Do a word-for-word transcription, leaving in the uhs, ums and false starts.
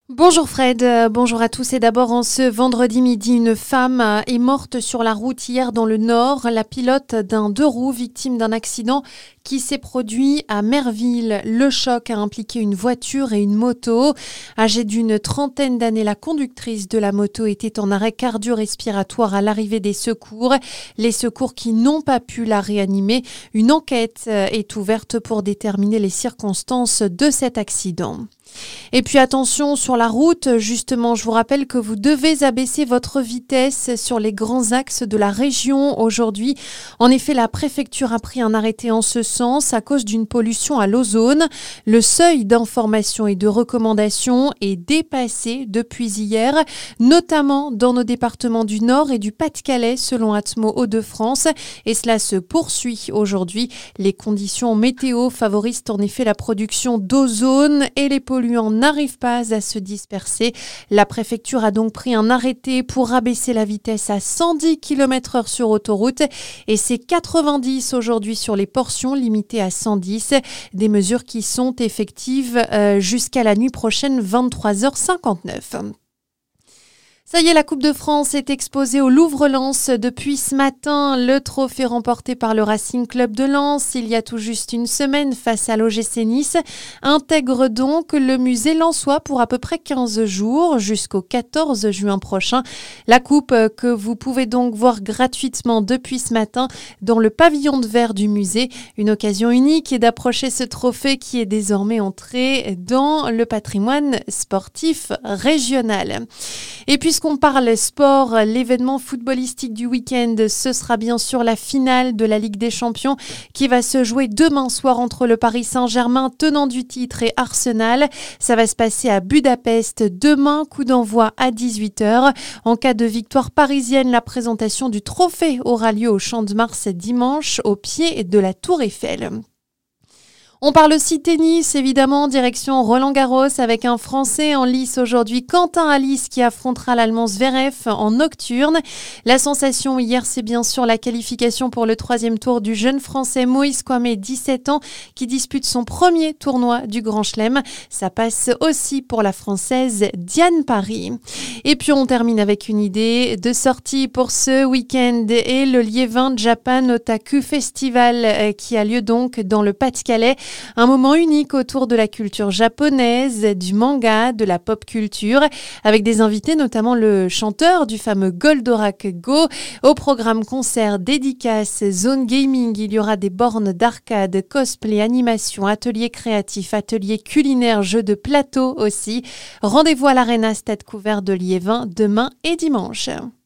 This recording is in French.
Bonjour Fred, euh, bonjour à tous et d'abord en ce vendredi midi, une femme euh, est morte sur la route hier dans le Nord, la pilote d'un deux roues victime d'un accident qui s'est produit à Merville. Le choc a impliqué une voiture et une moto. Âgée d'une trentaine d'années, la conductrice de la moto était en arrêt cardio-respiratoire à l'arrivée des secours. Les secours qui n'ont pas pu la réanimer. Une enquête euh, est ouverte pour déterminer les circonstances de cet accident. Et puis attention sur la route, justement, je vous rappelle que vous devez abaisser votre vitesse sur les grands axes de la région aujourd'hui. En effet, la préfecture a pris un arrêté en ce sens à cause d'une pollution à l'ozone. Le seuil d'information et de recommandation est dépassé depuis hier, notamment dans nos départements du Nord et du Pas-de-Calais, selon Atmo Hauts-de-France. Et cela se poursuit aujourd'hui. Les conditions météo favorisent en effet la production d'ozone et les polluants n'arrivent pas à se disperser. La préfecture a donc pris un arrêté pour abaisser la vitesse à cent dix kilomètres heure sur autoroute et c'est quatre-vingt-dix aujourd'hui sur les portions limitées à cent dix. Des mesures qui sont effectives euh, jusqu'à la nuit prochaine, vingt-trois heures cinquante-neuf. Ça y est, la Coupe de France est exposée au Louvre-Lens depuis ce matin. Le trophée remporté par le Racing Club de Lens il y a tout juste une semaine face à l'O G C Nice intègre donc le musée lensois pour à peu près quinze jours jusqu'au quatorze juin prochain. La coupe que vous pouvez donc voir gratuitement depuis ce matin dans le pavillon de verre du musée. Une occasion unique d'approcher ce trophée qui est désormais entré dans le patrimoine sportif régional. Et puisqu'on parle sport, l'événement footballistique du week-end, ce sera bien sûr la finale de la Ligue des Champions qui va se jouer demain soir entre le Paris Saint-Germain, tenant du titre, et Arsenal. Ça va se passer à Budapest demain, coup d'envoi à dix-huit heures. En cas de victoire parisienne, la présentation du trophée aura lieu au Champ de Mars dimanche, au pied de la Tour Eiffel. On parle aussi tennis, évidemment, direction Roland-Garros avec un Français en lice aujourd'hui, Quentin Halys, qui affrontera l'Allemand Zverev en nocturne. La sensation hier, c'est bien sûr la qualification pour le troisième tour du jeune Français Moïse Kouamé, dix-sept ans, qui dispute son premier tournoi du Grand Chelem. Ça passe aussi pour la Française Diane Parry. Et puis on termine avec une idée de sortie pour ce week-end et le Liévin Japan Otaku Festival qui a lieu donc dans le Pas-de-Calais. Un moment unique autour de la culture japonaise, du manga, de la pop culture, avec des invités, notamment le chanteur du fameux Goldorak Go. Au programme concert, dédicaces, zone gaming, il y aura des bornes d'arcade, cosplay, animation, ateliers créatifs, ateliers culinaires, jeux de plateau aussi. Rendez-vous à l'Arena Stade Couvert de Liévin demain et dimanche.